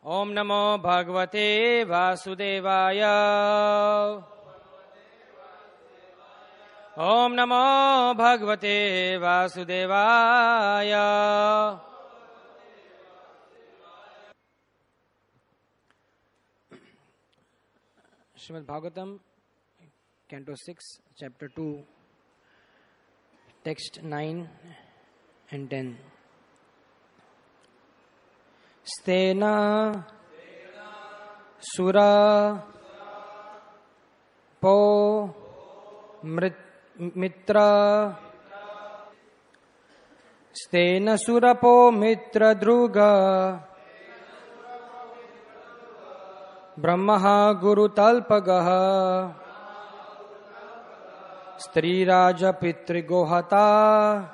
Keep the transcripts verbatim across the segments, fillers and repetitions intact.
ओम नमो भगवते वासुदेवाय। ओम नमो भगवते वासुदेवाय। Srimad Bhagavatam, Canto six, Chapter two, Text nine and ten. Stena Sura Po Mitra Stena Sura Po Mitra Druga Brahmaha Guru Talpagaha Stri Raja Pitri Gohata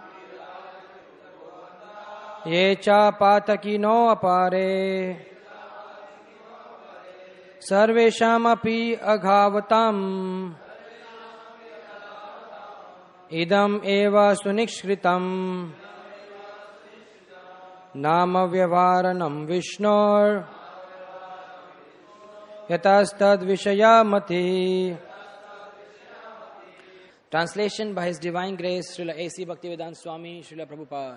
Ye cha patakino apare Sarvesham api aghavatam Idam eva sunikshritam Nama vyavaranam Vishnor Yatastad Vishayamati. Translation by His Divine Grace Srila A C Bhaktivedanta Swami Srila Prabhupada.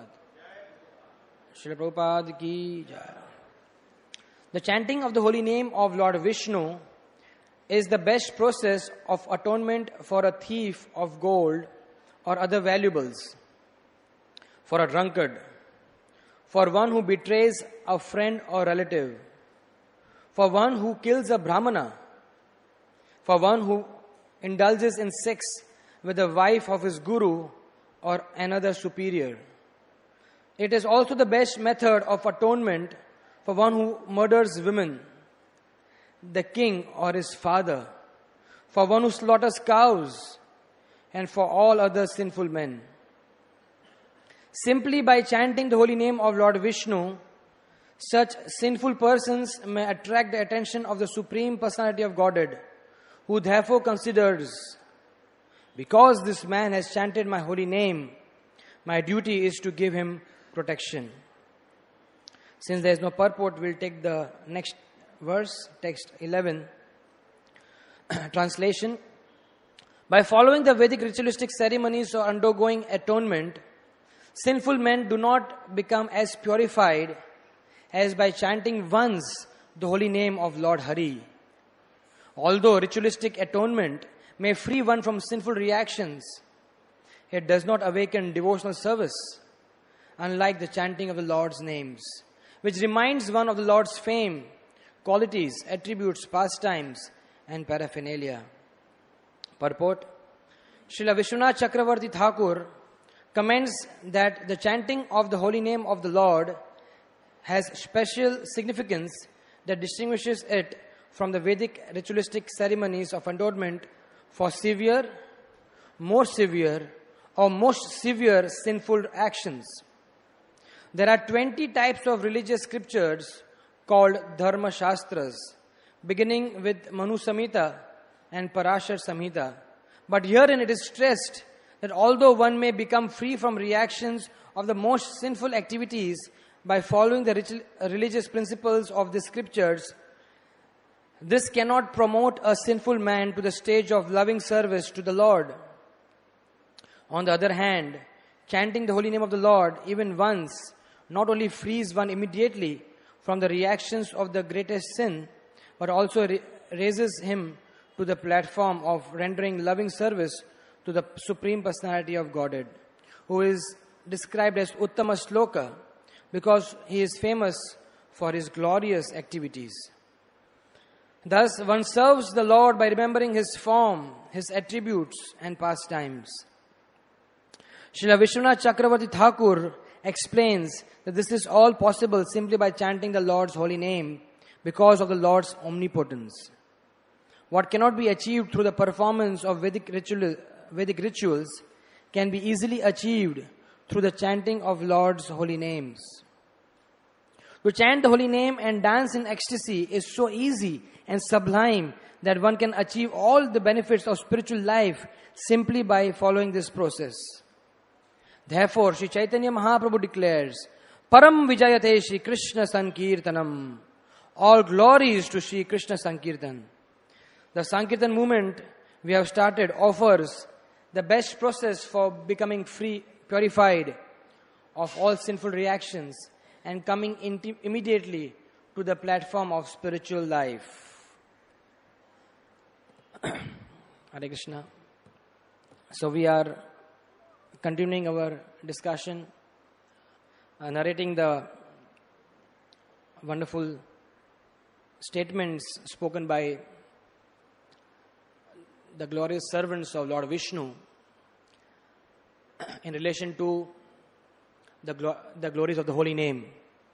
Srila Prabhupada ki jai. The chanting of the holy name of Lord Vishnu is the best process of atonement for a thief of gold or other valuables, for a drunkard, for one who betrays a friend or relative, for one who kills a brahmana, for one who indulges in sex with the wife of his guru or another superior. It is also the best method of atonement for one who murders women, the king or his father, for one who slaughters cows, and for all other sinful men. Simply by chanting the holy name of Lord Vishnu, such sinful persons may attract the attention of the Supreme Personality of Godhead, who therefore considers, because this man has chanted my holy name, my duty is to give him protection. Since there is no purport, we'll take the next verse, text eleven. Translation. By following the Vedic ritualistic ceremonies or undergoing atonement, sinful men do not become as purified as by chanting once the holy name of Lord Hari. Although ritualistic atonement may free one from sinful reactions, it does not awaken devotional service, unlike the chanting of the Lord's names, which reminds one of the Lord's fame, qualities, attributes, pastimes, and paraphernalia. Purport. Srila Vishwanath Chakravarti Thakur comments that the chanting of the holy name of the Lord has special significance that distinguishes it from the Vedic ritualistic ceremonies of atonement for severe, more severe, or most severe sinful actions. There are twenty types of religious scriptures called Dharma Shastras, beginning with Manu Samhita and Parashar Samhita. But herein it is stressed that although one may become free from reactions of the most sinful activities by following the ritual, religious principles of the scriptures, this cannot promote a sinful man to the stage of loving service to the Lord. On the other hand, chanting the holy name of the Lord even once not only frees one immediately from the reactions of the greatest sin, but also ra- raises him to the platform of rendering loving service to the Supreme Personality of Godhead, who is described as Uttama Shloka because he is famous for his glorious activities. Thus, one serves the Lord by remembering His form, His attributes and pastimes. Srila Vishwanath Chakravarti Thakur explains that this is all possible simply by chanting the Lord's holy name because of the Lord's omnipotence. What cannot be achieved through the performance of Vedic, ritual, Vedic rituals can be easily achieved through the chanting of Lord's holy names. To chant the holy name and dance in ecstasy is so easy and sublime that one can achieve all the benefits of spiritual life simply by following this process. Therefore, Sri Chaitanya Mahaprabhu declares, Param Vijayate Shri Krishna Sankirtanam. All glories to Sri Krishna Sankirtan. The Sankirtan movement we have started offers the best process for becoming free, purified of all sinful reactions and coming inti- immediately to the platform of spiritual life. Hare Krishna. So we are continuing our discussion, uh, narrating the wonderful statements spoken by the glorious servants of Lord Vishnu in relation to the, glo- the glories of the holy name.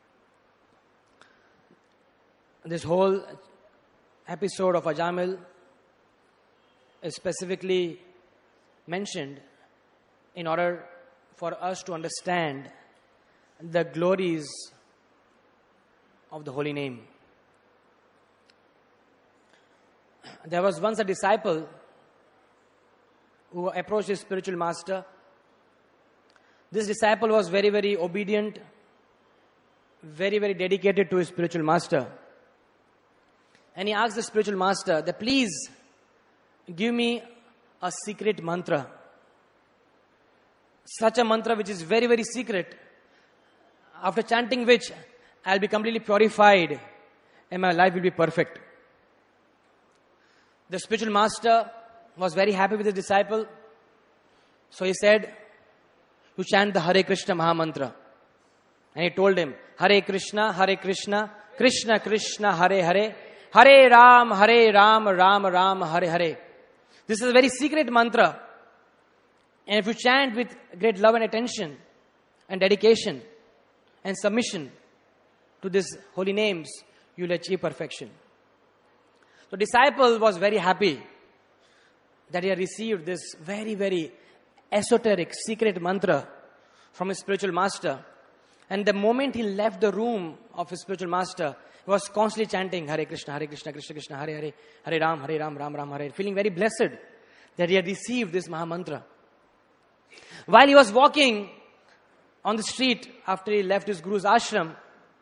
This whole episode of Ajamil is specifically mentioned in order for us to understand the glories of the holy name. There was once a disciple who approached his spiritual master. This disciple was very, very obedient, very, very dedicated to his spiritual master. And he asked the spiritual master that, please give me a secret mantra. Such a mantra which is very, very secret, after chanting which I'll be completely purified and my life will be perfect. The spiritual master was very happy with his disciple. So he said, you chant the Hare Krishna Maha Mantra. And he told him, Hare Krishna, Hare Krishna, Krishna Krishna, Hare Hare, Hare Ram, Hare Ram, Ram Ram, Hare Hare. This is a very secret mantra. And if you chant with great love and attention and dedication and submission to these holy names, you will achieve perfection. The disciple was very happy that he had received this very, very esoteric, secret mantra from his spiritual master. And the moment he left the room of his spiritual master, he was constantly chanting Hare Krishna, Hare Krishna, Krishna Krishna, Hare Hare, Hare Ram, Hare Ram, Ram Ram, Hare, feeling very blessed that he had received this Maha Mantra. While he was walking on the street after he left his Guru's ashram,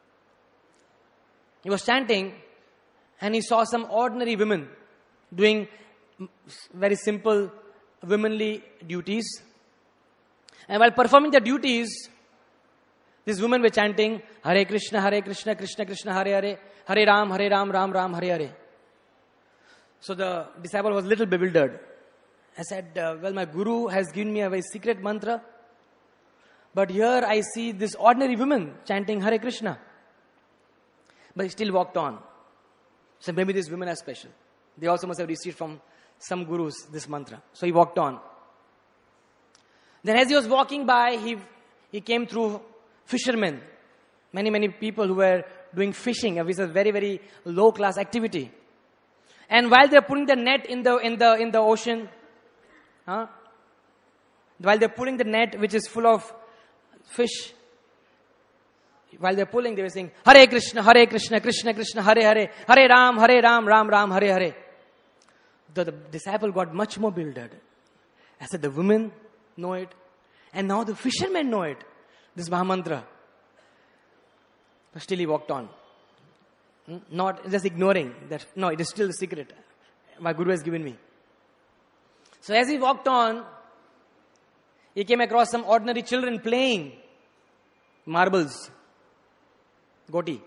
he was chanting and he saw some ordinary women doing very simple womanly duties. And while performing their duties, these women were chanting Hare Krishna, Hare Krishna, Krishna Krishna, Hare Hare, Hare Ram, Hare Ram, Ram Ram, Hare Hare. So the disciple was a little bewildered. I said, uh, well, my Guru has given me a very secret mantra, but here I see this ordinary women chanting Hare Krishna. But he still walked on. So maybe these women are special. They also must have received from some gurus this mantra. So he walked on. Then as he was walking by, he, he came through fishermen. Many, many people who were doing fishing, which is a very, very low class activity. And while they're putting the net in the, in the, in the ocean, huh? while they're pulling the net which is full of fish, while they're pulling, they were saying, Hare Krishna, Hare Krishna, Krishna Krishna, Hare Hare, Hare Ram, Hare Ram, Ram Ram, Hare Hare. The, the disciple got much more bewildered. I said, the women know it, and now the fishermen know it, this Mahamantra. But still he walked on. Hmm? Not just ignoring that, no, it is still a secret my Guru has given me. So as he walked on, he came across some ordinary children playing marbles. Goti.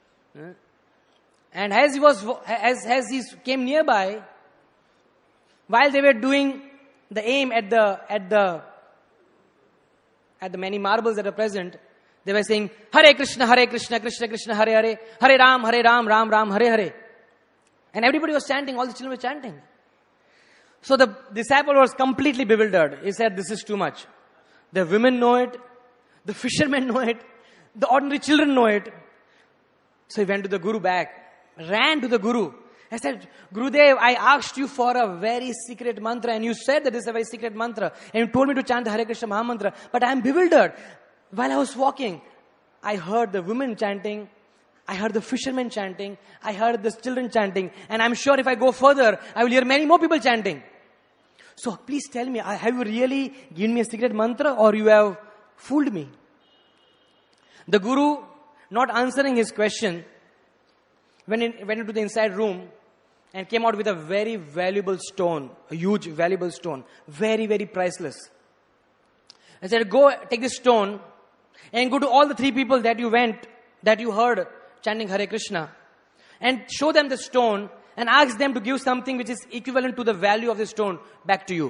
And as he was, as, as he came nearby, while they were doing the aim at the, at the, at the many marbles that are present, they were saying, Hare Krishna, Hare Krishna, Krishna Krishna, Hare Hare, Hare Ram, Hare Ram, Ram Ram, Hare Hare. And everybody was chanting, all the children were chanting. So the disciple was completely bewildered. He said, this is too much. The women know it, the fishermen know it, the ordinary children know it. So he went to the Guru back, ran to the Guru. I said, Gurudev, I asked you for a very secret mantra and you said that this is a very secret mantra. And you told me to chant the Hare Krishna Maha Mantra. But I am bewildered. While I was walking, I heard the women chanting. I heard the fishermen chanting. I heard the children chanting. And I'm sure if I go further, I will hear many more people chanting. So please tell me, have you really given me a secret mantra or you have fooled me? The Guru, not answering his question, went, in, went into the inside room and came out with a very valuable stone, a huge valuable stone, very, very priceless. I said, go take this stone and go to all the three people that you went, that you heard chanting Hare Krishna, and show them the stone and ask them to give something which is equivalent to the value of the stone back to you.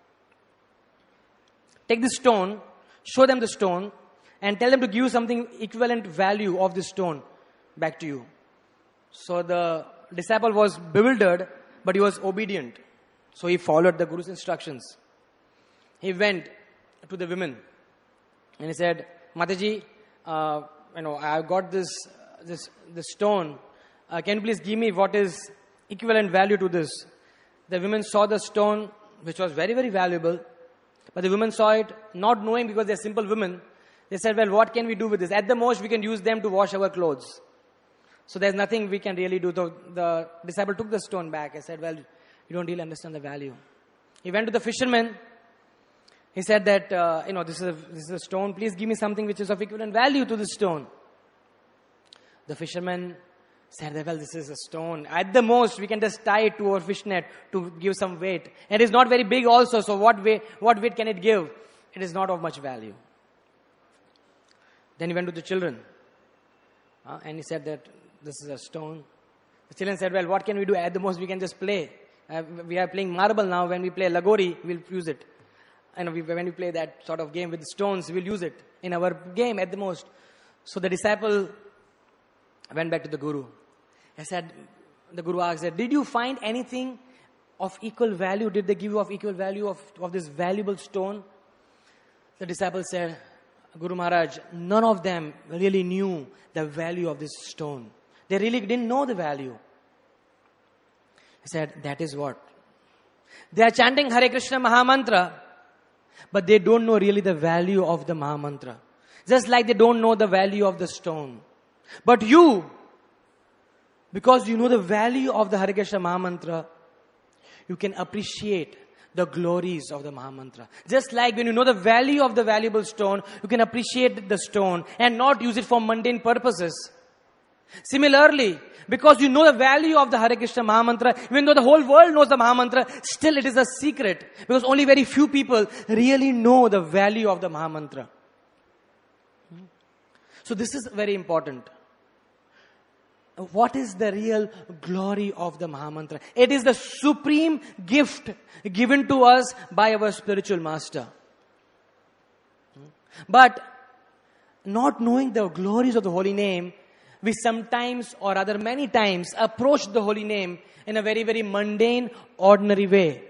Take the stone, show them the stone, and tell them to give something equivalent value of the stone back to you. So the disciple was bewildered, but he was obedient. So he followed the Guru's instructions. He went to the women and he said, Mataji, uh, you know, I've got this, this, this stone. Uh, can you please give me what is equivalent value to this? The women saw the stone, which was very, very valuable. But the women saw it, not knowing because they're simple women. They said, well, what can we do with this? At the most, we can use them to wash our clothes. So there's nothing we can really do. The, the disciple took the stone back. I said, well, you don't really understand the value. He went to the fisherman. He said that, uh, you know, this is, a, this is a stone. Please give me something which is of equivalent value to the stone. The fisherman said that, well, this is a stone. At the most, we can just tie it to our fishnet to give some weight. And it is not very big also, so what weight, what weight can it give? It is not of much value. Then he went to the children. Uh, and he said that this is a stone. The children said, well, what can we do? At the most, we can just play. Uh, we are playing marble now. When we play Lagori, we'll use it. And we, when we play that sort of game with the stones, we'll use it in our game at the most. So the disciple went back to the Guru. I said, the Guru asked, did you find anything of equal value? Did they give you of equal value of, of this valuable stone? The disciple said, Guru Maharaj, none of them really knew the value of this stone. They really didn't know the value. He said, that is what. They are chanting Hare Krishna Mahamantra, but they don't know really the value of the Mahamantra. Just like they don't know the value of the stone. But you, because you know the value of the Hare Krishna Mahamantra, you can appreciate the glories of the Mahamantra. Just like when you know the value of the valuable stone, you can appreciate the stone and not use it for mundane purposes. Similarly, because you know the value of the Hare Krishna Mahamantra, even though the whole world knows the Mahamantra, still it is a secret. Because only very few people really know the value of the Mahamantra. So this is very important. What is the real glory of the Mahamantra? It is the supreme gift given to us by our spiritual master. But not knowing the glories of the holy name, we sometimes or rather many times approach the holy name in a very, very mundane, ordinary way.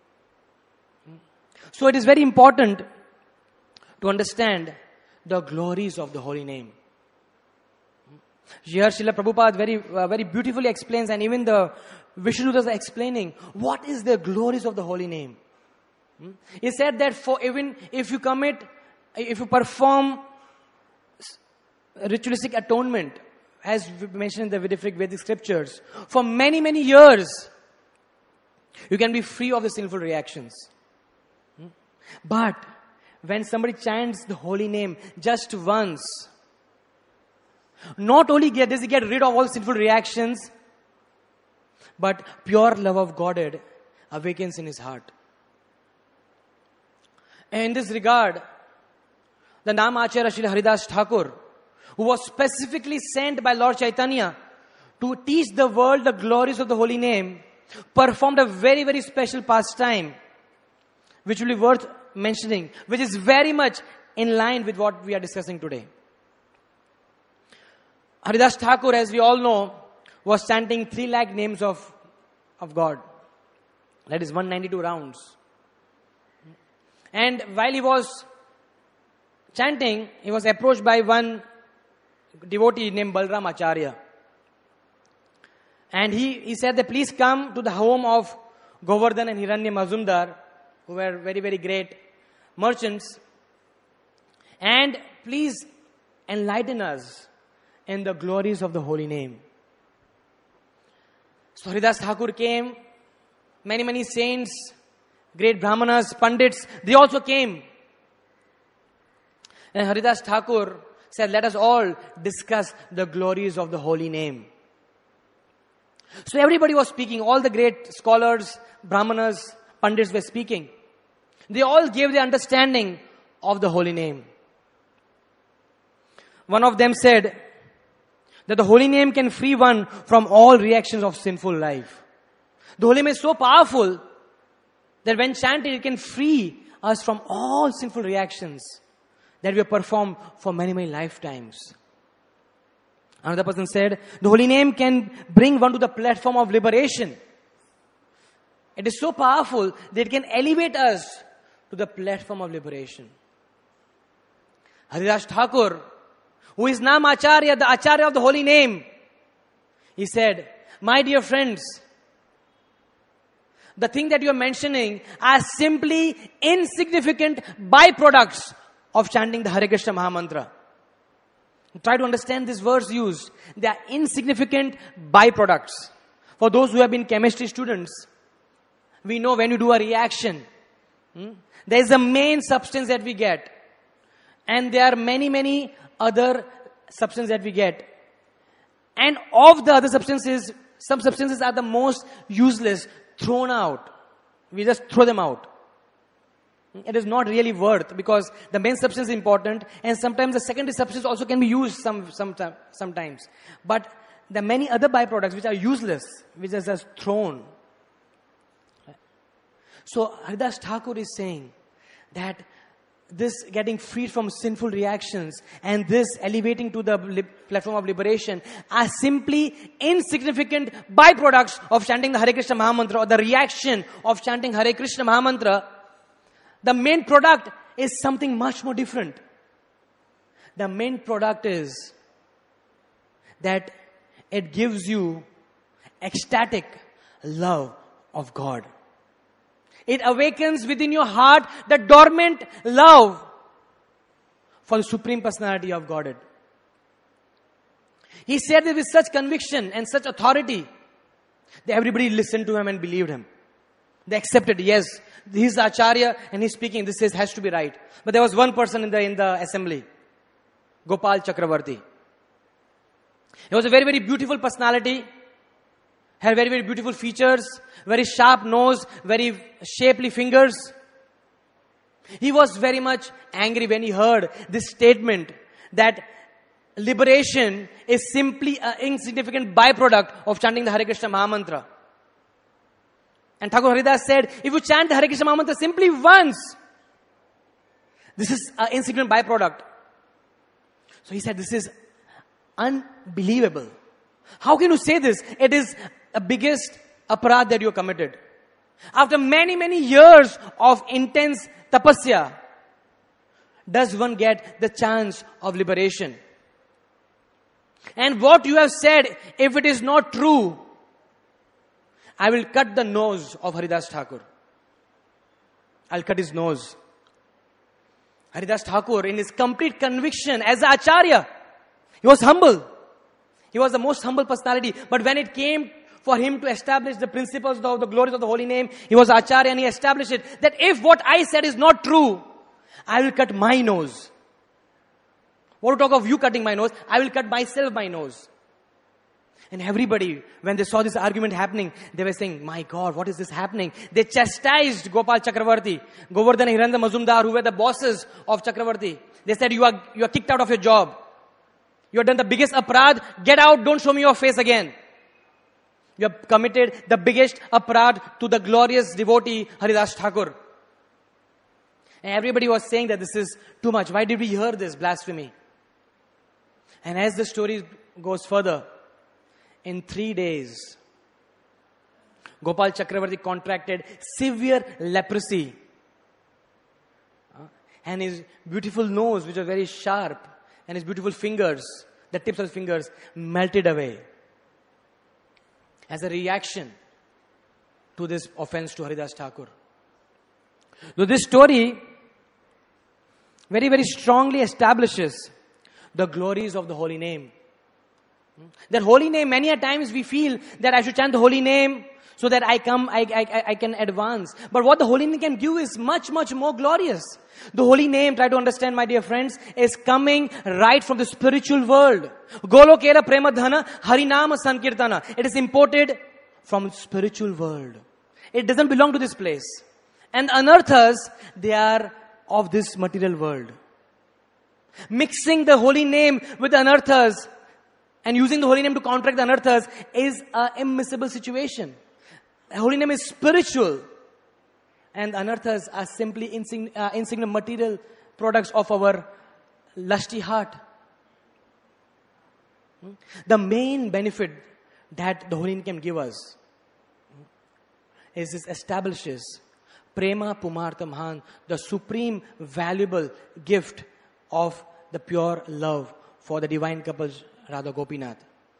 So it is very important to understand the glories of the holy name. Here Srila Prabhupada very, uh, very beautifully explains, and even the Vishnudas are explaining, what is the glories of the holy name? Hmm? He said that for even if you commit, if you perform ritualistic atonement, as mentioned in the Vedic, Vedic scriptures, for many, many years, you can be free of the sinful reactions. Hmm? But when somebody chants the holy name just once, not only does he get rid of all sinful reactions, but pure love of Godhead awakens in his heart. And in this regard, the Nam Acharya Srila Haridas Thakur, who was specifically sent by Lord Chaitanya to teach the world the glories of the holy name, performed a very, very special pastime, which will be worth mentioning, which is very much in line with what we are discussing today. Haridas Thakur, as we all know, was chanting three lakh names of, of God. That is one hundred ninety-two rounds. And while he was chanting, he was approached by one devotee named Balram Acharya. And he, he said that please come to the home of Govardhan and Hiranya Mazumdar, who were very, very great merchants. And please enlighten us in the glories of the holy name. So Haridas Thakur came, many, many saints, great brahmanas, pandits, they also came. And Haridas Thakur said, let us all discuss the glories of the holy name. So everybody was speaking. All the great scholars, brahmanas, pandits were speaking. They all gave their understanding of the holy name. One of them said that the holy name can free one from all reactions of sinful life. The holy name is so powerful that when chanted, it can free us from all sinful reactions that we have performed for many, many lifetimes. Another person said, the holy name can bring one to the platform of liberation. It is so powerful that it can elevate us to the platform of liberation. Haridas Thakur, who is Nam Acharya, the Acharya of the holy name, he said, my dear friends, the thing that you are mentioning are simply insignificant byproducts of chanting the Hare Krishna Mahamantra. Try to understand this verse used. They are insignificant byproducts. For those who have been chemistry students, we know when you do a reaction, hmm, there is a main substance that we get. And there are many, many other substances that we get. And of the other substances, some substances are the most useless, thrown out. We just throw them out. It is not really worth, because the main substance is important, and sometimes the secondary substance also can be used some, some, sometimes. But the many other byproducts which are useless, which are just thrown. So Haridas Thakur is saying that this getting freed from sinful reactions and this elevating to the li- platform of liberation are simply insignificant byproducts of chanting the Hare Krishna Mahamantra, or the reaction of chanting Hare Krishna Mahamantra. The main product is something much more different. The main product is that it gives you ecstatic love of God. It awakens within your heart the dormant love for the Supreme Personality of Godhead. He said it with such conviction and such authority that everybody listened to him and believed him. They accepted, yes, he's the Acharya and he's speaking, this is, has to be right. But there was one person in the, in the assembly, Gopal Chakravarti. He was a very, very beautiful personality, had very, very beautiful features, very sharp nose, very shapely fingers. He was very much angry when he heard this statement that liberation is simply an insignificant byproduct of chanting the Hare Krishna Mahamantra. And Thakur Haridas said, if you chant the Hare Krishna Mahamantra simply once, this is an insignificant byproduct. So he said, this is unbelievable. How can you say this? It is the biggest aparad that you committed. After many, many years of intense tapasya, does one get the chance of liberation? And what you have said, if it is not true, I will cut the nose of Haridas Thakur. I'll cut his nose. Haridas Thakur, in his complete conviction as an Acharya, he was humble. He was the most humble personality. But when it came for him to establish the principles of the glories of the holy name, he was Acharya and he established it. That if what I said is not true, I will cut my nose. What to talk of you cutting my nose? I will cut myself my nose. And everybody, when they saw this argument happening, they were saying, my God, what is this happening? They chastised Gopal Chakravarti, Govardhan and Hiranda Mazumdar, who were the bosses of Chakravarti. They said, you are, you are kicked out of your job. You have done the biggest aparad. Get out, don't show me your face again. You have committed the biggest aparad to the glorious devotee Haridas Thakur. And everybody was saying that this is too much. Why did we hear this blasphemy? And as the story goes further, in three days, Gopal Chakravarti contracted severe leprosy. And his beautiful nose, which was very sharp, and his beautiful fingers, the tips of his fingers, melted away. As a reaction to this offense to Haridas Thakur. So this story very, very strongly establishes the glories of the holy name. That holy name, many a times we feel that I should chant the holy name so that I come, I, I, I can advance. But what the holy name can give is much, much more glorious. The holy name, try to understand, my dear friends, is coming right from the spiritual world. Golokera prema dhana harinama sankirtana. It is imported from the spiritual world. It doesn't belong to this place. And the anarthas, they are of this material world. Mixing the holy name with the anarthas and using the holy name to counteract the anarthas is an immiscible situation. The holy name is spiritual. And the anarthas are simply insign- uh, insignificant material products of our lusty heart. The main benefit that the holy name can give us is this establishes Prema Pumartha Mahan, the supreme valuable gift of the pure love for the divine couple Radha Gopinath.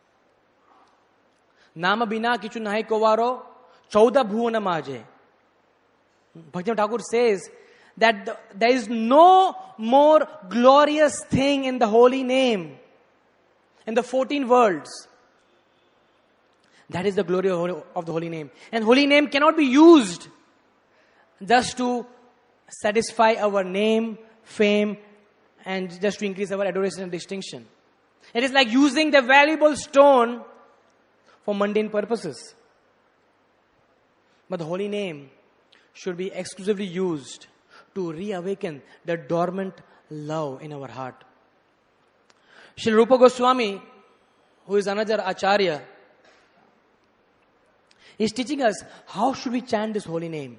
Nama bina kichu nahi kovaro, chauda bhuvana maje. Bhakti Thakur says that the, there is no more glorious thing in the holy name, in the fourteen worlds. That is the glory of, of the holy name. And holy name cannot be used just to satisfy our name, fame, and just to increase our adoration and distinction. It is like using the valuable stone for mundane purposes. But the holy name should be exclusively used to reawaken the dormant love in our heart. Srila Rupa Goswami, who is another Acharya, is teaching us how should we chant this holy name.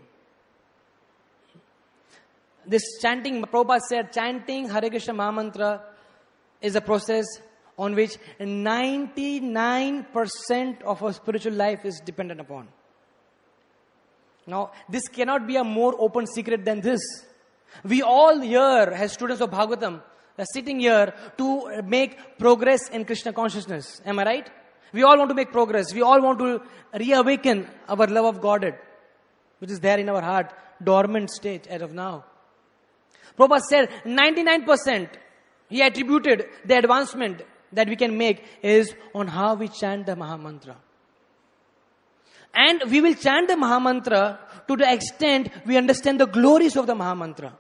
This chanting, Prabhupada said, chanting Hare Krishna Mahamantra is a process on which ninety-nine percent of our spiritual life is dependent upon. Now, this cannot be a more open secret than this. We all here, as students of Bhagavatam, are sitting here to make progress in Krishna consciousness. Am I right? We all want to make progress. We all want to reawaken our love of Godhead, which is there in our heart, dormant state as of now. Prabhupada said ninety-nine percent he attributed the advancement that we can make is on how we chant the Mahamantra. And we will chant the Mahamantra to the extent we understand the glories of the Mahamantra.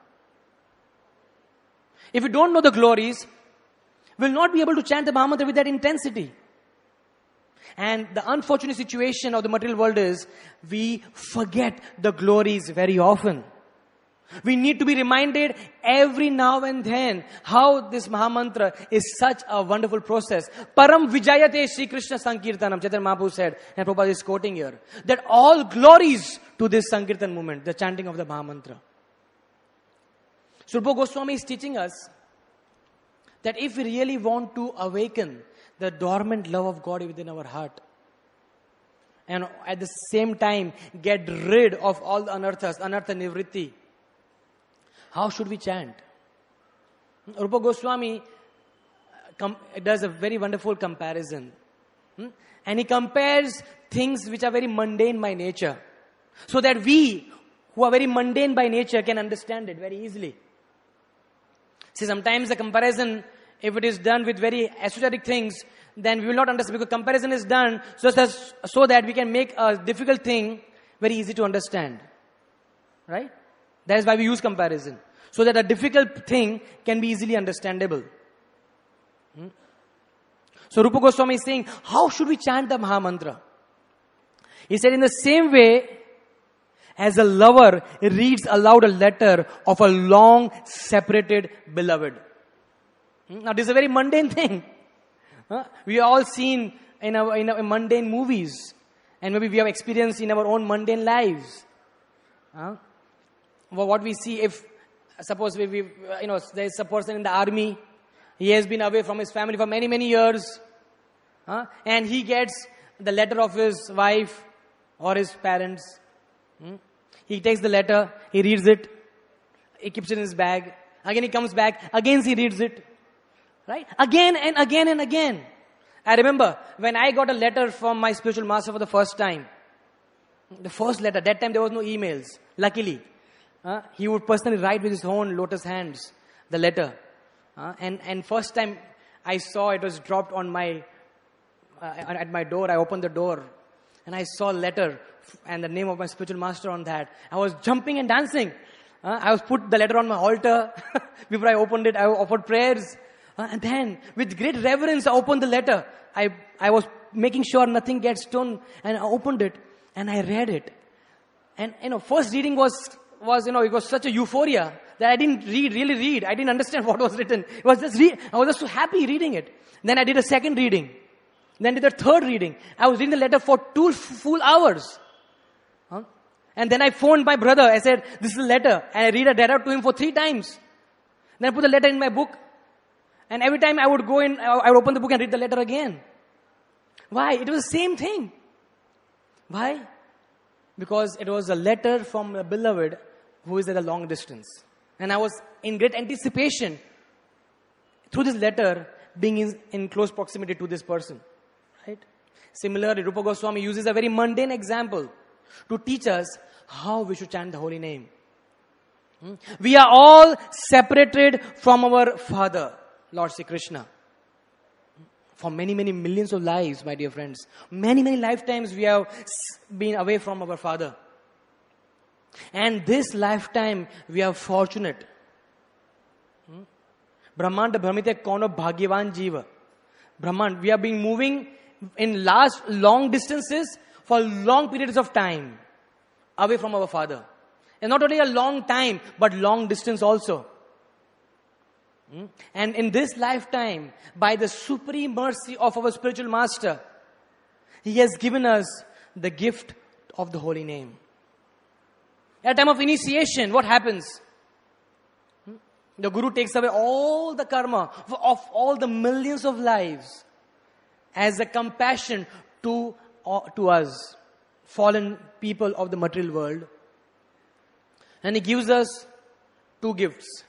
If we don't know the glories, we will not be able to chant the Mahamantra with that intensity. And the unfortunate situation of the material world is we forget the glories very often. We need to be reminded every now and then how this Mahamantra is such a wonderful process. Param Vijayate Sri Krishna Sankirtanam, Chaitanya Mahaprabhu said, and Prabhupada is quoting here, that all glories to this Sankirtan movement, the chanting of the Mahamantra. So Rupa Goswami is teaching us that if we really want to awaken the dormant love of God within our heart, and at the same time get rid of all the anarthas, anartha nivritti, how should we chant? Rupa Goswami com- does a very wonderful comparison. Hmm? And he compares things which are very mundane by nature, so that we, who are very mundane by nature, can understand it very easily. See, sometimes the comparison, if it is done with very esoteric things, then we will not understand, because comparison is done so, as, so that we can make a difficult thing very easy to understand. Right? That is why we use comparison. So that a difficult thing can be easily understandable. Hmm? So Rupa Goswami is saying, how should we chant the Mahamantra? He said, in the same way as a lover reads aloud a letter of a long separated beloved. Hmm? Now this is a very mundane thing. Huh? We have all seen in our, in our mundane movies. And maybe we have experienced in our own mundane lives. Huh? Well, what we see, if suppose we, we, you know, there is a person in the army, he has been away from his family for many, many years, huh? And he gets the letter of his wife or his parents. Hmm? He takes the letter, he reads it, he keeps it in his bag. Again he comes back, again he reads it. Right? Again and again and again. I remember when I got a letter from my spiritual master for the first time. The first letter, that time there was no emails, luckily. Uh, he would personally write with his own lotus hands the letter. Uh, and, and first time I saw it was dropped on my, uh, at my door. I opened the door. And I saw a letter and the name of my spiritual master on that. I was jumping and dancing. Uh, I was put the letter on my altar. Before I opened it, I offered prayers. Uh, and then, with great reverence, I opened the letter. I, I was making sure nothing gets torn. And I opened it. And I read it. And, you know, first reading was, was, you know, it was such a euphoria that I didn't read, really read. I didn't understand what was written. It was just read. I was just so happy reading it. Then I did a second reading. Then did a third reading. I was reading the letter for two full hours. Huh? And then I phoned my brother. I said, this is a letter. And I read a letter to him for three times. Then I put the letter in my book. And every time I would go in, I would open the book and read the letter again. Why? It was the same thing. Why? Because it was a letter from a beloved who is at a long distance. And I was in great anticipation through this letter being in, in close proximity to this person. Right? Similarly, Rupa Goswami uses a very mundane example to teach us how we should chant the holy name. Hmm? We are all separated from our Father, Lord Sri Krishna. For many, many millions of lives, my dear friends. Many, many lifetimes we have been away from our Father. And this lifetime we are fortunate. Hmm? Brahmanda Brahmite Kono Bhagyavan Jiva. Brahman, we have been moving in large, long distances for long periods of time away from our Father. And not only a long time, but long distance also. Hmm? And in this lifetime, by the supreme mercy of our spiritual master, he has given us the gift of the holy name. At time of initiation, what happens? Hmm? The Guru takes away all the karma of all the millions of lives as a compassion to, uh, to us, fallen people of the material world. And he gives us two gifts.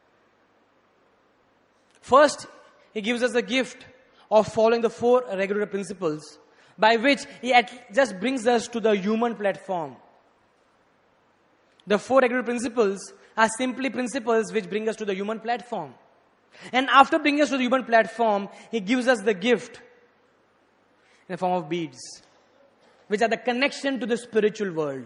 First, he gives us the gift of following the four regular principles by which he at just brings us to the human platform. The four regular principles are simply principles which bring us to the human platform. And after bringing us to the human platform, he gives us the gift in the form of beads, which are the connection to the spiritual world.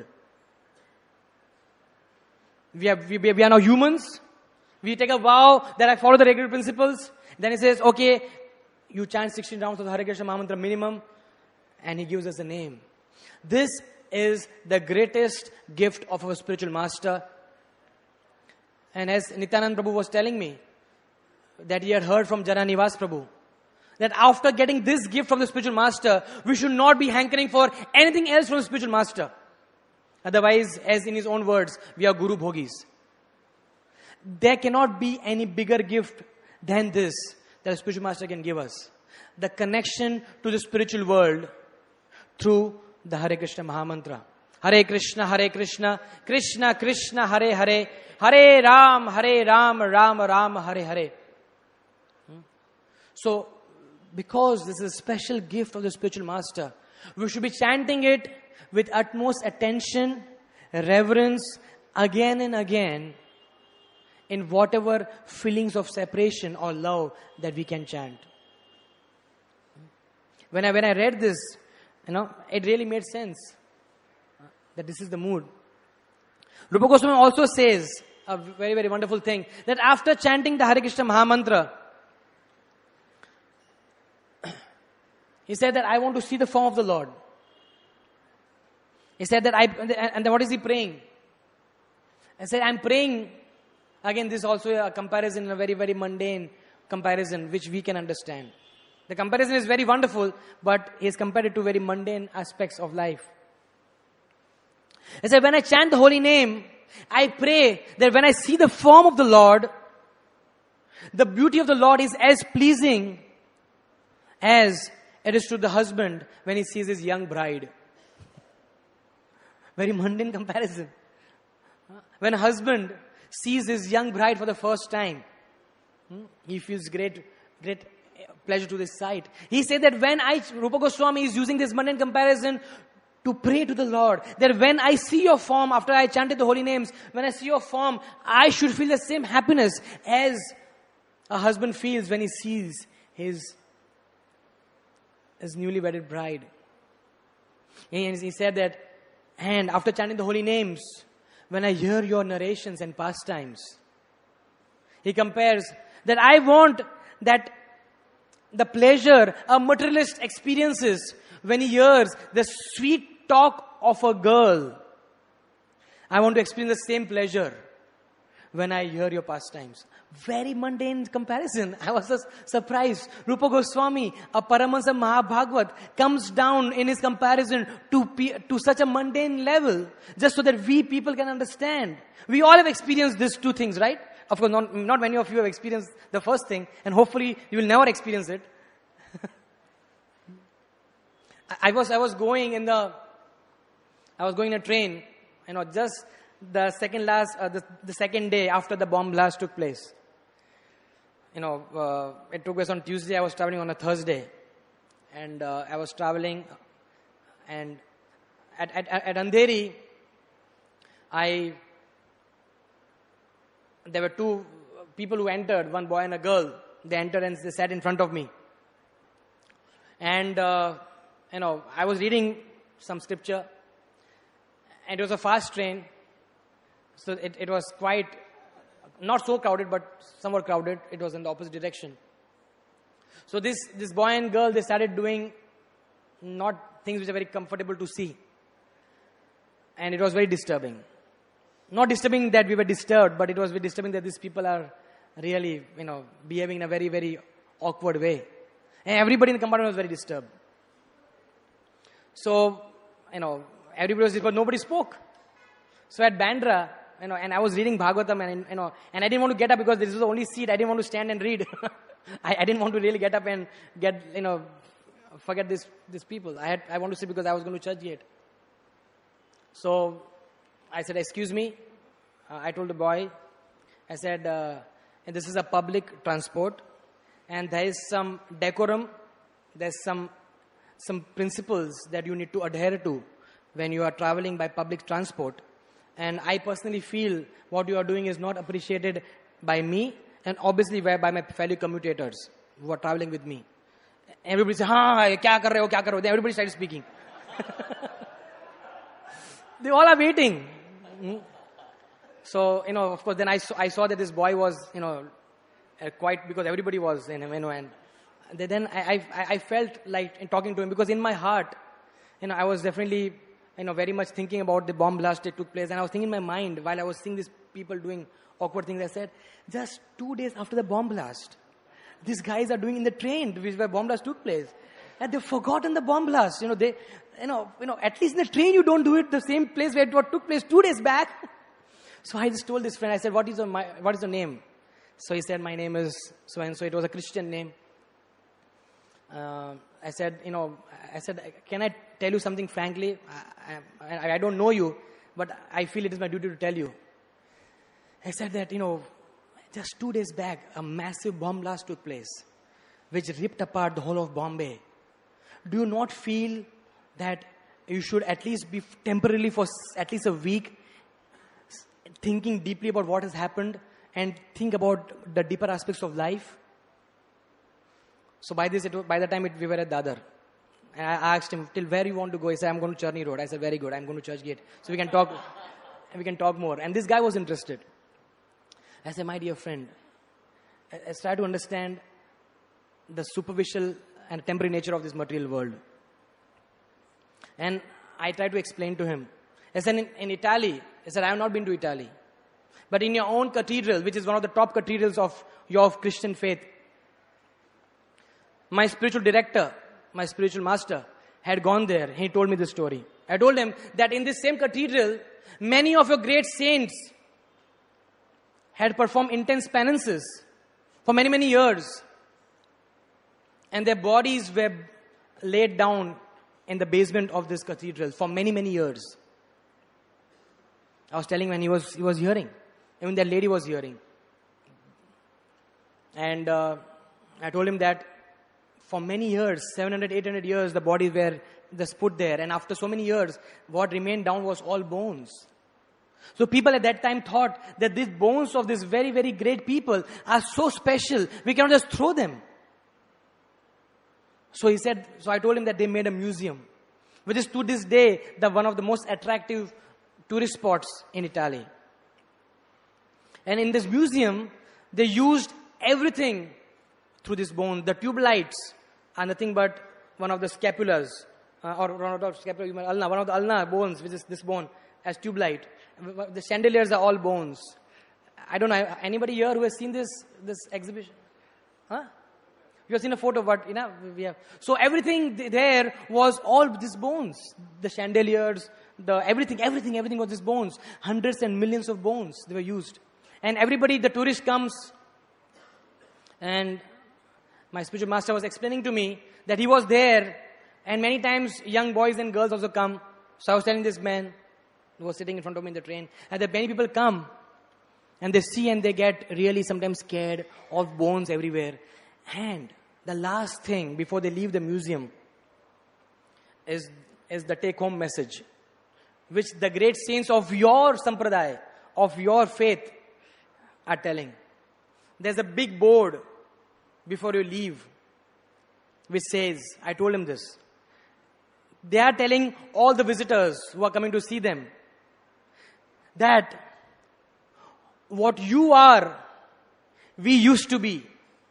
We are, we, we are now humans. We take a vow that I follow the regular principles. Then he says, okay, you chant sixteen rounds of the Hare Krishna Mahamantra minimum. And he gives us a name. This is the greatest gift of our spiritual master. And as Nityanand Prabhu was telling me, that he had heard from Jana Nivas Prabhu, that after getting this gift from the spiritual master, we should not be hankering for anything else from the spiritual master. Otherwise, as in his own words, we are Guru Bhogis. There cannot be any bigger gift than this that the spiritual master can give us. The connection to the spiritual world through the Hare Krishna Mahamantra. Hare Krishna, Hare Krishna, Krishna Krishna, Hare Hare, Hare Ram, Hare Ram, Ram Ram, Hare Hare. Hmm? So, because this is a special gift of the spiritual master, we should be chanting it with utmost attention, reverence, again and again, in whatever feelings of separation or love that we can chant. When I when I read this, you know, it really made sense that this is the mood. Rupa Goswami also says a very, very wonderful thing, that after chanting the Hare Krishna Mahamantra, he said that I want to see the form of the Lord. He said that I, and then what is he praying? I said, I'm praying. Again, this is also a comparison, a very, very mundane comparison, which we can understand. The comparison is very wonderful, but he has compared it to very mundane aspects of life. He said, when I chant the holy name, I pray that when I see the form of the Lord, the beauty of the Lord is as pleasing as it is to the husband when he sees his young bride. Very mundane comparison. When a husband sees his young bride for the first time, he feels great, great pleasure to this sight. He said that when I, Rupa Goswami is using this mundane comparison to pray to the Lord, that when I see your form, after I chanted the holy names, when I see your form, I should feel the same happiness as a husband feels when he sees his, his newly wedded bride. And he said that, and after chanting the holy names, when I hear your narrations and pastimes, he compares that I want that the pleasure a materialist experiences when he hears the sweet talk of a girl. I want to experience the same pleasure when I hear your pastimes. Very mundane comparison. I was just surprised. Rupa Goswami, a Paramahansa Mahabhagavat, comes down in his comparison to, to such a mundane level, just so that we people can understand. We all have experienced these two things, right? Of course, not, not many of you have experienced the first thing, and hopefully you will never experience it. I was I was going in the, I was going in a train, you know, just the second last, uh, the, the second day after the bomb blast took place. You know, uh, it took place on Tuesday. I was traveling on a Thursday, and uh, I was traveling, and at at, at Andheri, I there were two people who entered, one boy and a girl. They entered and they sat in front of me, and uh, you know, I was reading some scripture, and it was a fast train. So it, it was quite, not so crowded, but somewhat crowded. It was in the opposite direction. So this, this boy and girl, they started doing not things which are very comfortable to see. And it was very disturbing. Not disturbing that we were disturbed, but it was very disturbing that these people are really, you know, behaving in a very, very awkward way. And everybody in the compartment was very disturbed. So, you know, everybody was disturbed, but nobody spoke. So at Bandra, you know, and I was reading Bhagavatam, and you know, and I didn't want to get up because this was the only seat. I didn't want to stand and read. I, I didn't want to really get up and get, you know, forget this these people. I had I want to sit because I was going to church gate. So I said, "Excuse me." Uh, I told the boy, I said, uh, "This is a public transport, and there is some decorum. There's some some principles that you need to adhere to when you are traveling by public transport. And I personally feel what you are doing is not appreciated by me, and obviously by my fellow commutators who are traveling with me." Everybody said, "Ha, kya kar rahe ho, kya kar rahe ho?" Everybody started speaking. They all are waiting. Mm-hmm. So, you know, of course, then I saw, I saw that this boy was, you know, uh, quite, because everybody was, you know, and then I, I, I felt like in talking to him, because in my heart, you know, I was definitely, you know, very much thinking about the bomb blast that took place. And I was thinking in my mind, while I was seeing these people doing awkward things, I said, just two days after the bomb blast, these guys are doing in the train where bomb blast took place. And they've forgotten the bomb blast. You know, they, you know, you know, at least in the train you don't do it the same place where it what took place two days back. So I just told this friend, I said, what is your, my, what is your name? So he said, my name is so and so. It was a Christian name. Uh, I said, you know, I said, can I tell you something frankly? I, I, I don't know you, but I feel it is my duty to tell you. I said that, you know, just two days back, a massive bomb blast took place, which ripped apart the whole of Bombay. Do you not feel that you should at least be temporarily for at least a week thinking deeply about what has happened and think about the deeper aspects of life? So by this, it was, by the time it, we were at Dadar, and I asked him, till where you want to go? He said, I'm going to Charni Road. I said, very good, I'm going to Churchgate. So we can talk, we can talk more. And this guy was interested. I said, my dear friend, let's try to understand the superficial and temporary nature of this material world. And I tried to explain to him. I said, in, in Italy, I said, I have not been to Italy. But in your own cathedral, which is one of the top cathedrals of your Christian faith, my spiritual director, my spiritual master, had gone there. He told me this story. I told him that in this same cathedral, many of your great saints had performed intense penances for many, many years. And their bodies were laid down in the basement of this cathedral for many, many years. I was telling when he was he was hearing. Even that lady was hearing. And uh, I told him that for many years, seven hundred, eight hundred years, the bodies were just put there. And after so many years, what remained down was all bones. So people at that time thought that these bones of these very, very great people are so special, we cannot just throw them. So he said, so I told him that they made a museum. which is to this day the one of the most attractive tourist spots in Italy. And in this museum, they used everything through this bone. The tube lights are nothing but one of the scapulas, uh, or one of the scapula, ulna, one of the ulnar bones, which is this bone, as tube light. The chandeliers are all bones. I don't know, anybody here who has seen this this exhibition? Huh? You have seen a photo, but you know, we have. So everything there was all these bones. The chandeliers, the everything, everything, everything was these bones. Hundreds and millions of bones they were used. And everybody, the tourist comes, and my spiritual master was explaining to me that he was there, and many times young boys and girls also come. So I was telling this man who was sitting in front of me in the train, and that many people come, and they see and they get really sometimes scared of bones everywhere. And the last thing before they leave the museum is, is the take-home message, which the great saints of your sampradaya, of your faith, are telling. There's a big board before you leave which says, I told him this, they are telling all the visitors who are coming to see them that what you are, we used to be,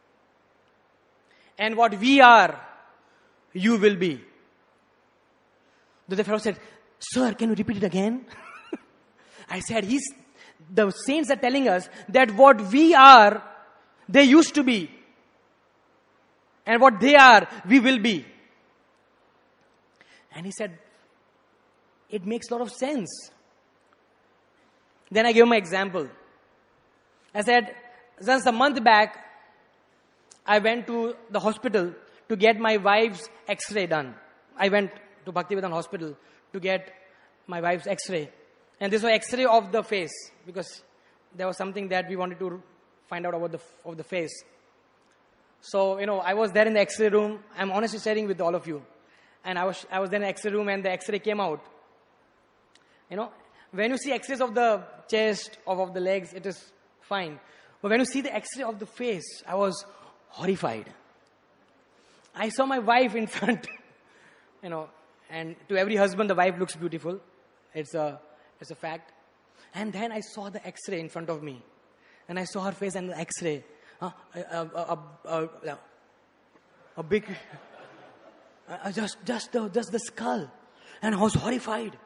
and what we are, you will be. The fellow said, sir, can you repeat it again? I said, he's the saints are telling us that what we are, they used to be. And what they are, we will be. And he said, it makes a lot of sense. Then I gave him an example. I said, just a month back, I went to the hospital to get my wife's x-ray done. I went to Bhaktivedanta hospital to get my wife's x-ray. And this was x-ray of the face, because there was something that we wanted to find out about the of the face. So, you know, I was there in the x-ray room. I'm honestly sharing with all of you. And I was I was there in the x-ray room, and the x-ray came out. You know, when you see x-rays of the chest or of the legs, it is fine. But when you see the x-ray of the face, I was horrified. I saw my wife in front, you know, and to every husband, the wife looks beautiful. It's a It's a fact. And then I saw the x-ray in front of me. And I saw her face and the x-ray. Uh, a, a, a, a, a big, uh, just, just, the, just the skull. And I was horrified.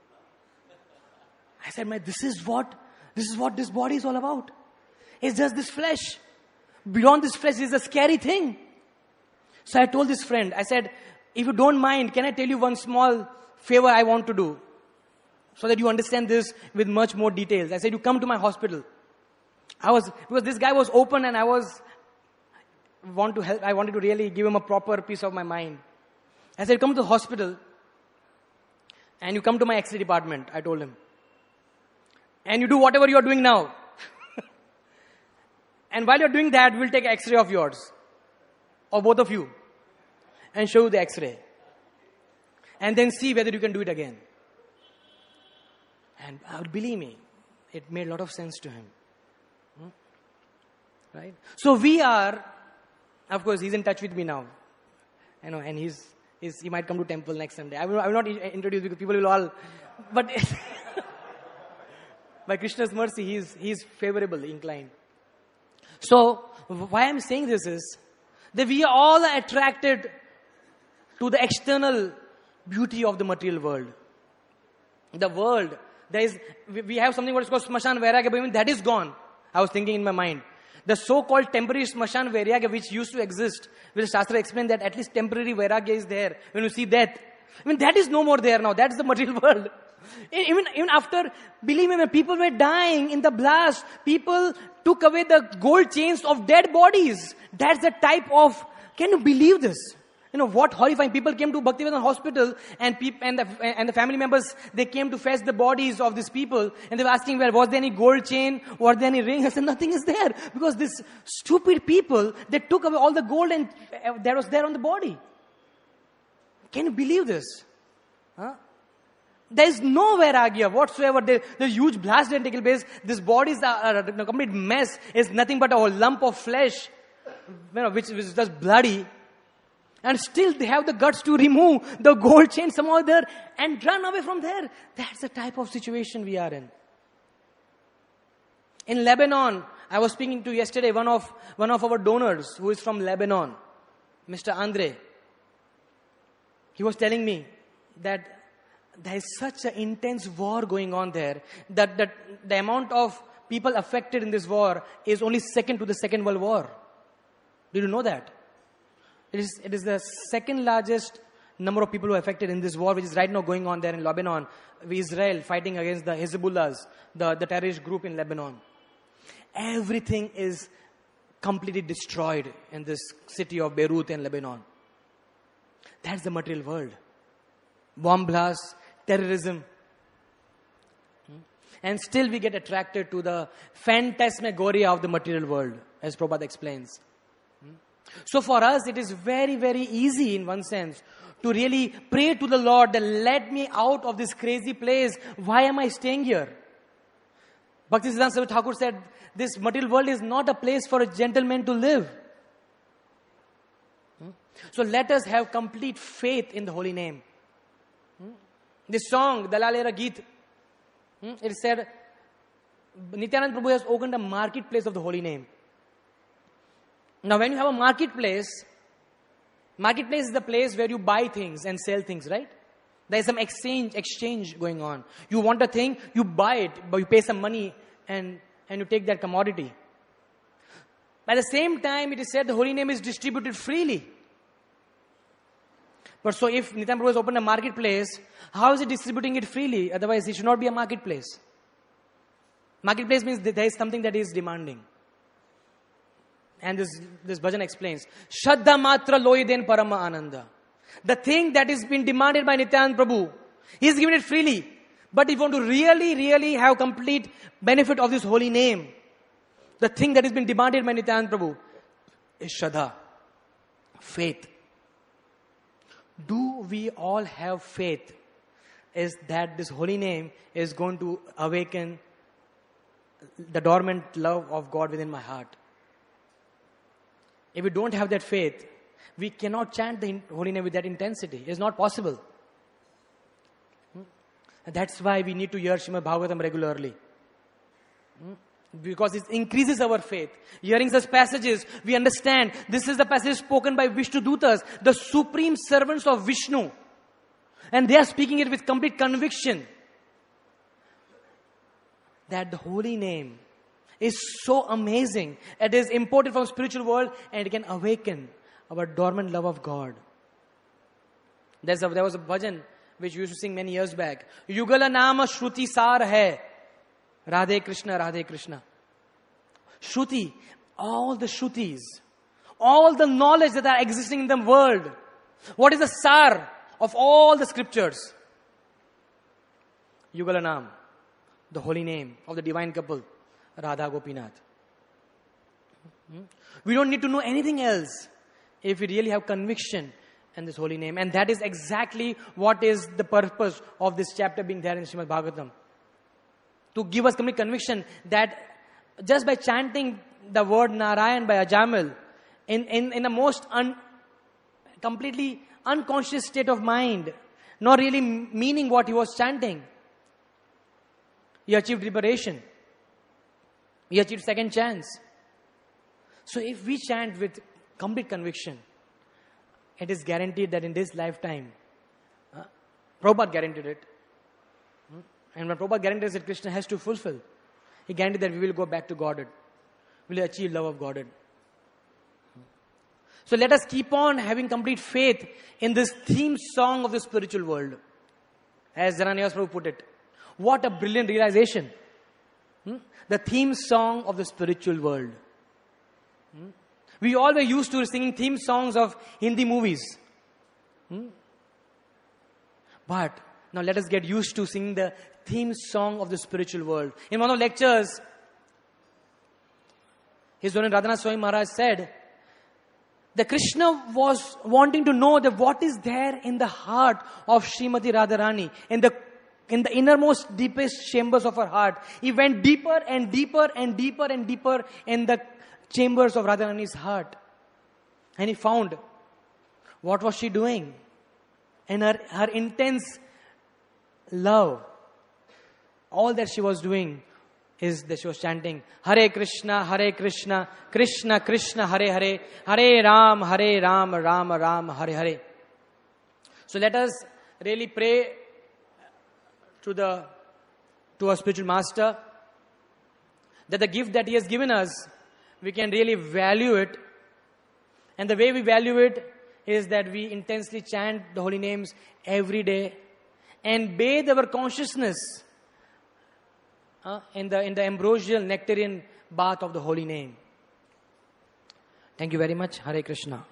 I said, man, this is what, this is what this body is all about. It's just this flesh. Beyond this flesh is a scary thing. So I told this friend, I said, if you don't mind, can I tell you one small favor I want to do? So that you understand this with much more details. I said, you come to my hospital. I was, because this guy was open and I was, want to help, I wanted to really give him a proper piece of my mind. I said, come to the hospital and you come to my X-ray department, I told him. And you do whatever you are doing now. And while you're doing that, we'll take an X-ray of yours. Or both of you. And show you the X-ray. And then see whether you can do it again. And uh, believe me, it made a lot of sense to him. Hmm? Right? So we are, of course, he's in touch with me now. You know, and he's, he's he might come to temple next Sunday. I will, I will not introduce because people will all, but by Krishna's mercy, he's, he's favorably inclined. So, why I'm saying this is, that we are all attracted to the external beauty of the material world. The world, there is, we have something what is called Smashan Vairagya, but even that is gone. I was thinking in my mind. The so-called temporary Smashan Vairagya, which used to exist, which Shastra explained that at least temporary Vairagya is there when you see death. I mean, that is no more there now. That's the material world. Even, even after, believe me, when people were dying in the blast, people took away the gold chains of dead bodies. That's the type of, can you believe this? You know, what horrifying. People came to Bhaktivedanta hospital and peop, and, the, and the family members, they came to fetch the bodies of these people. And they were asking, well, was there any gold chain? Was there any ring? I said, nothing is there. Because these stupid people, they took away all the gold and uh, that was there on the body. Can you believe this? Huh? There is no Vairagya whatsoever. There, there's huge blast that taking place. These bodies are, are a complete mess. It's nothing but a lump of flesh, you know, which, which is just bloody. And still they have the guts to remove the gold chain somehow there and run away from there. That's the type of situation we are in. In Lebanon, I was speaking to yesterday one of one of our donors who is from Lebanon, Mister Andre. He was telling me that there is such an intense war going on there that, that the amount of people affected in this war is only second to the Second World War. Did you know that? It is, it is the second largest number of people who are affected in this war, which is right now going on there in Lebanon, with Israel fighting against the Hezbollahs, the, the terrorist group in Lebanon. Everything is completely destroyed in this city of Beirut in Lebanon. That's the material world. Bomb blasts, terrorism. And still we get attracted to the phantasmagoria of the material world, as Prabhupada explains. So for us, it is very, very easy in one sense to really pray to the Lord that let me out of this crazy place. Why am I staying here? Bhaktisiddhanta Saraswati Thakur said, this material world is not a place for a gentleman to live. So let us have complete faith in the holy name. This song, Dalalera Geet, it said, Nityananda Prabhu has opened a marketplace of the holy name. Now when you have a marketplace, marketplace is the place where you buy things and sell things, right? There is some exchange, exchange going on. You want a thing, you buy it, but you pay some money and, and you take that commodity. At the same time, it is said the holy name is distributed freely. But so if Nityananda Prabhu has opened a marketplace, how is he distributing it freely? Otherwise, it should not be a marketplace. Marketplace means that there is something that is demanding. And this, this bhajan explains, Shraddha matra loiden parama ananda. The thing that is being demanded by Nityananda Prabhu, he is giving it freely. But if you want to really, really have complete benefit of this holy name, the thing that has been demanded by Nityananda Prabhu is Shraddha, faith. Do we all have faith? Is that this holy name is going to awaken the dormant love of God within my heart? If we don't have that faith, we cannot chant the holy name with that intensity. It's not possible. And that's why we need to hear Srimad Bhagavatam regularly. Because it increases our faith. Hearing such passages, we understand this is the passage spoken by Vishnu Dutas, the supreme servants of Vishnu. And they are speaking it with complete conviction that the holy name is so amazing. It is imported from spiritual world and it can awaken our dormant love of God. There's a, there was a bhajan which we used to sing many years back. Yugala nama shruti sar hai. Radhe Krishna, Radhe Krishna. Shruti, all the Shrutis, all the knowledge that are existing in the world. What is the sar of all the scriptures? Yugala Nam, the holy name of the divine couple, Radha Gopinath. We don't need to know anything else if we really have conviction in this holy name. And that is exactly what is the purpose of this chapter being there in Srimad Bhagavatam. To give us complete conviction that just by chanting the word Narayan by Ajamil in, in, in the most un, completely unconscious state of mind, not really meaning what he was chanting, he achieved liberation. He achieved second chance. So if we chant with complete conviction, it is guaranteed that in this lifetime, uh, Prabhupada guaranteed it. And when Prabhupada guarantees that Krishna has to fulfill, he guaranteed that we will go back to Godhead. We will achieve love of Godhead. So let us keep on having complete faith in this theme song of the spiritual world. As Jananayas Prabhu put it. What a brilliant realization. Hmm? The theme song of the spiritual world. Hmm? We all were used to singing theme songs of Hindi movies. Hmm? But now let us get used to singing the theme song of the spiritual world. In one of the lectures, His Holiness Radhanath Swami Maharaj said that Krishna was wanting to know that what is there in the heart of Srimati Radharani, in the in the innermost, deepest chambers of her heart. He went deeper and deeper and deeper and deeper in the chambers of Radharani's heart. And he found What was she doing? And her, her intense love, all that she was doing is that she was chanting, Hare Krishna, Hare Krishna, Krishna Krishna, Hare Hare, Hare Ram, Hare Ram, Ram Ram, Hare Hare. So let us really pray to the to our spiritual master that the gift that he has given us, we can really value it. And the way we value it is that we intensely chant the holy names every day and bathe our consciousness uh, in the in the ambrosial nectarian bath of the holy name. Thank you very much. Hare Krishna.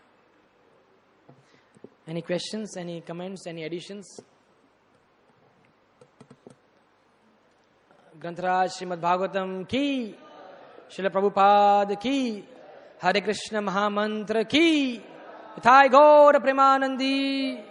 Any questions, any comments, any additions? Grantaraj Srimad Bhagavatam ki, Srila Prabhupada ki, Hare Krishna Mahamantra ki, Thai Gaura Premanandi.